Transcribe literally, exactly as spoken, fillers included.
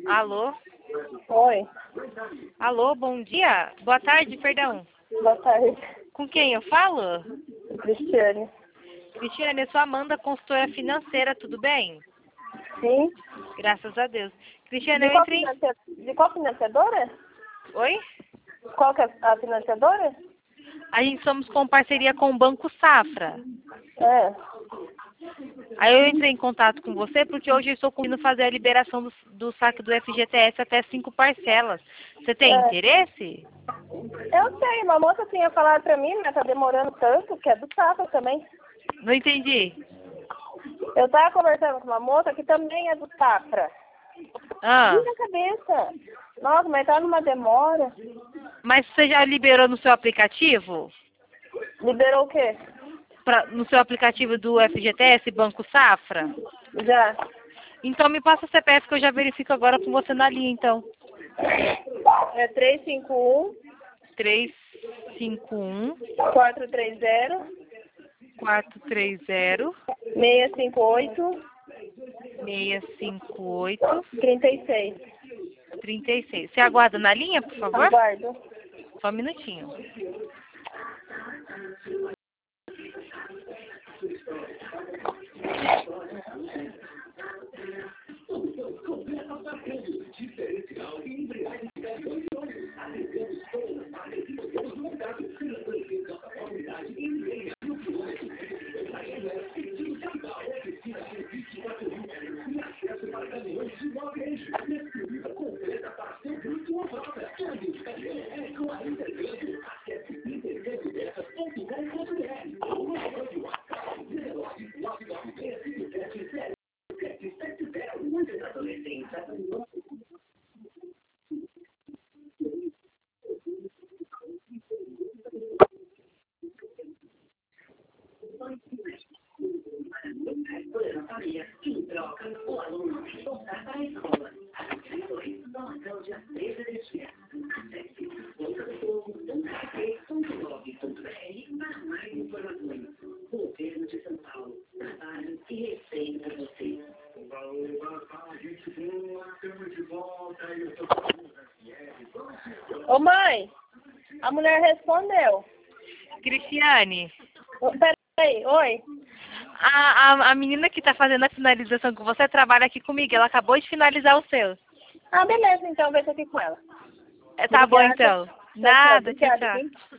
Alô? Oi. Alô, bom dia? Boa tarde, perdão. Boa tarde. Com quem eu falo? Cristiane. Cristiane, eu sou Amanda, consultora financeira, tudo bem? Sim. Graças a Deus. Cristiane, De eu qual, entrei... financia... De qual financiadora? Oi? Qual que é a financiadora? A gente somos com parceria com o Banco Safra. É. Aí eu entrei em contato com você porque hoje eu estou conseguindo fazer a liberação do, do saque do F G T S até cinco parcelas. Você tem É. interesse? Eu sei, uma moça tinha falado pra mim, mas tá demorando tanto, que é do Safra também. Não entendi. Eu tava conversando com uma moça que também é do Safra. Ah, Ih, na cabeça. Nossa, mas tá numa demora. mas você já liberou no seu aplicativo? Liberou o quê? Pra, no seu aplicativo do F G T S, Banco Safra? Já. Então me passa o C P F que eu já verifico agora com você na linha, então. É três cinco um, três cinco um, quatro três zero, quatro três zero, seis cinco oito, seis cinco oito, trinta e seis. trinta e seis. Você aguarda na linha, por favor? Aguardo. Só um minutinho. Ô mãe, a mulher respondeu. Cristiane, Ô, Peraí, oi. a, a, a menina que está fazendo a finalização com você trabalha aqui comigo. Ela acabou de finalizar o seu. Ah, beleza, então vejo aqui com ela. É, tá bom, Obrigada. então. Tchau, tchau. Nada, tchau, Obrigada, tchau. viu?